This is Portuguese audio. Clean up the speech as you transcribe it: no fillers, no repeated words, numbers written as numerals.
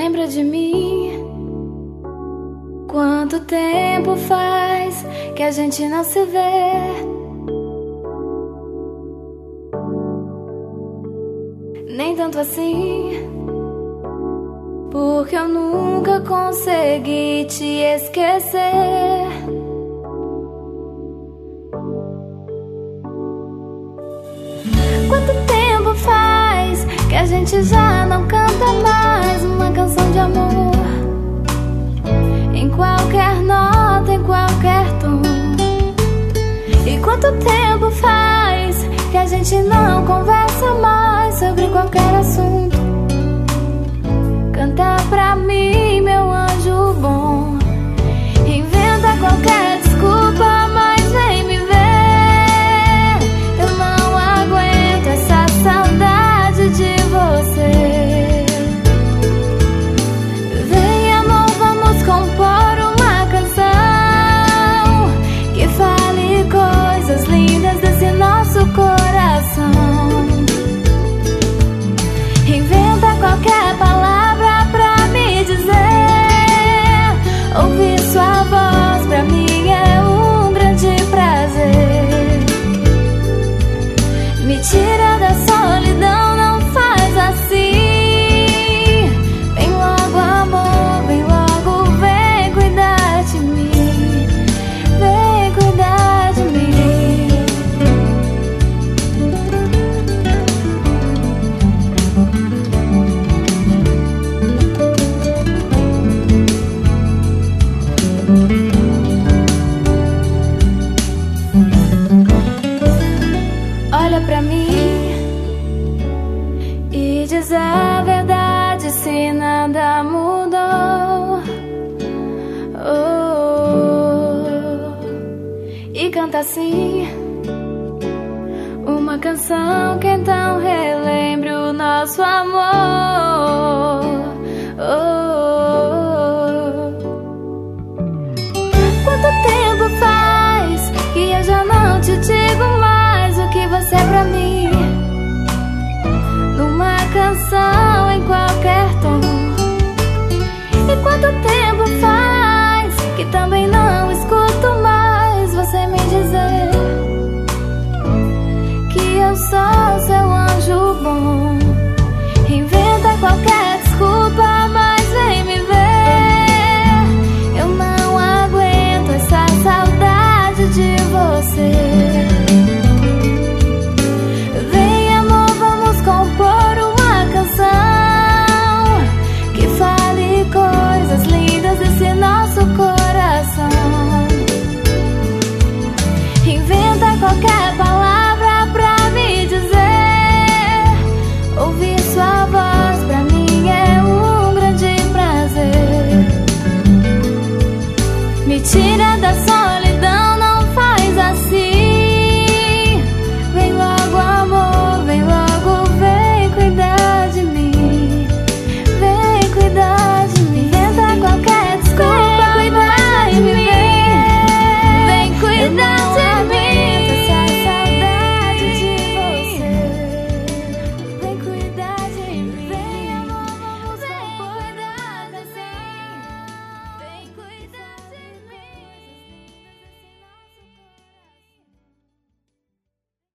Lembra de mim? Quanto tempo faz que a gente não se vê? Nem tanto assim, porque eu nunca consegui te esquecer. Quanto tempo faz que a gente já não canta mais uma canção de amor, em qualquer nota, em qualquer tom? E quanto tempo faz que a gente não conversa mais sobre qualquer assunto? Canta pra mim, meu anjo bom. Inventa qualquer desculpa, mas vem me ver. Eu não aguento essa saudade de você. Vem, amor, vamos compor uma canção que fale coisas lindas desse nosso coração. Inventa qualquer palavra pra me dizer. Ouvir sua voz pra mim é um grande prazer. Me tira da solidão, não faz assim. Vem logo, amor, vem logo, vem cuidar de mim. Vem cuidar de mim. Olha pra mim e diz a verdade se nada mudou. E canta assim uma canção que então relembre o nosso amor. Quanto tempo faz que eu já não te digo mais o que você é pra mim, numa canção, em qualquer tom? E quanto tempo faz que também não escuto mais você me dizer que eu sou seu anjo bom? Inventa qualquer desculpa, mas vem me ver. Eu não aguento essa saudade de você. Vem, amor, vamos compor uma canção que fale coisas lindas desse nosso coração. Inventa qualquer palavra pra me dizer. Ouvir sua voz pra mim é um grande prazer. Me tira da solidão,